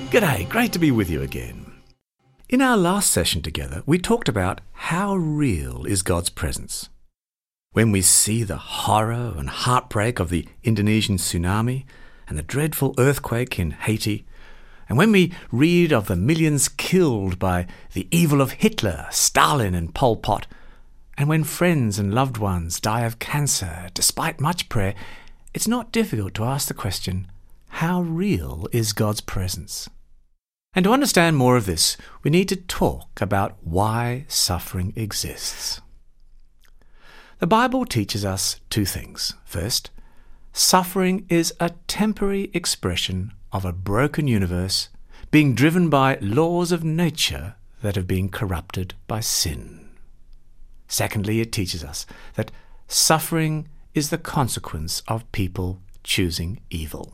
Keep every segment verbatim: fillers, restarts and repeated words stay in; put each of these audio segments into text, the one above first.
G'day, great to be with you again. In our last session together, we talked about how real is God's presence. When we see the horror and heartbreak of the Indonesian tsunami and the dreadful earthquake in Haiti, and when we read of the millions killed by the evil of Hitler, Stalin and Pol Pot, and when friends and loved ones die of cancer despite much prayer, it's not difficult to ask the question, how real is God's presence? And to understand more of this, we need to talk about why suffering exists. The Bible teaches us two things. First, suffering is a temporary expression of a broken universe being driven by laws of nature that have been corrupted by sin. Secondly, it teaches us that suffering is the consequence of people choosing evil.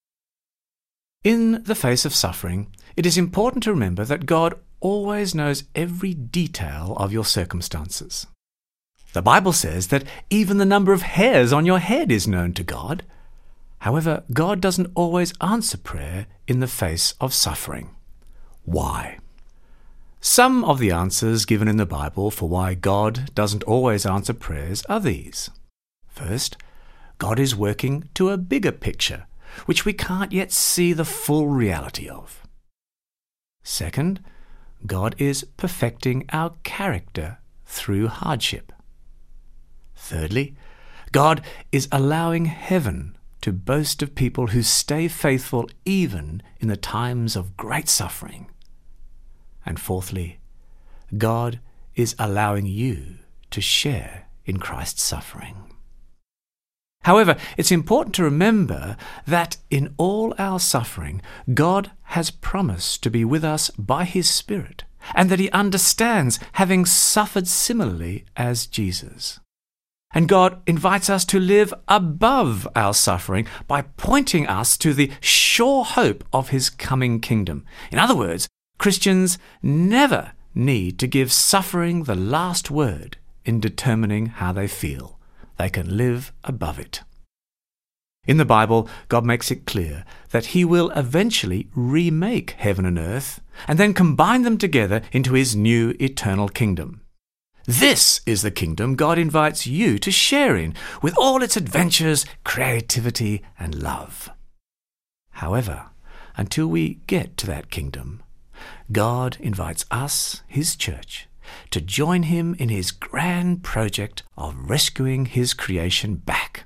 In the face of suffering, it is important to remember that God always knows every detail of your circumstances. The Bible says that even the number of hairs on your head is known to God. However, God doesn't always answer prayer in the face of suffering. Why? Some of the answers given in the Bible for why God doesn't always answer prayers are these. First, God is working to a bigger picture, which we can't yet see the full reality of. Second, God is perfecting our character through hardship. Thirdly, God is allowing heaven to boast of people who stay faithful even in the times of great suffering. And fourthly, God is allowing you to share in Christ's suffering. However, it's important to remember that in all our suffering, God has promised to be with us by His Spirit, and that He understands having suffered similarly as Jesus. And God invites us to live above our suffering by pointing us to the sure hope of His coming kingdom. In other words, Christians never need to give suffering the last word in determining how they feel. They can live above it. In the Bible, God makes it clear that He will eventually remake heaven and earth and then combine them together into His new eternal kingdom. This is the kingdom God invites you to share in with all its adventures, creativity, and love. However, until we get to that kingdom, God invites us, His church, to join Him in His grand project of rescuing His creation back.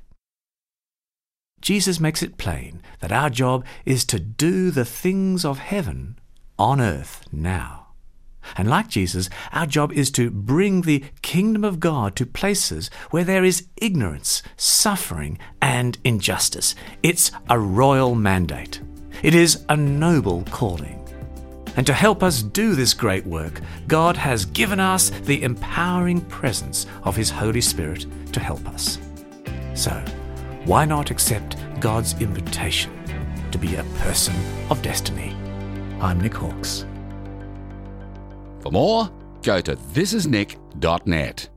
Jesus makes it plain that our job is to do the things of heaven on earth now. And like Jesus, our job is to bring the kingdom of God to places where there is ignorance, suffering, and injustice. It's a royal mandate. It is a noble calling. And to help us do this great work, God has given us the empowering presence of His Holy Spirit to help us. So, why not accept God's invitation to be a person of destiny? I'm Nick Hawkes. For more, go to this is nick dot net.